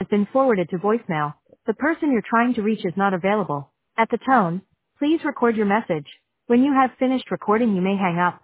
been forwarded to voicemail. The person you're trying to reach is not available. At the tone, please record your message. When you have finished recording, you may hang up.